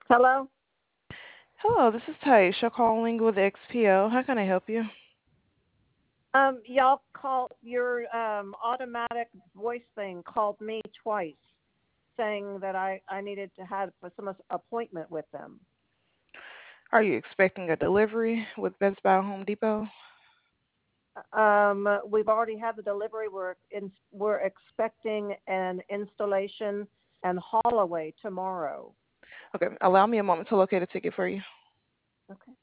Hello. Hello, this is Taisha calling with XPO. How can I help you? Y'all called your automatic voice thing called me twice, saying that I needed to have some appointment with them. Are you expecting a delivery with Best Buy Home Depot? We've already had the delivery. We're expecting an installation and haul away tomorrow. Okay, allow me a moment to locate a ticket for you. Okay.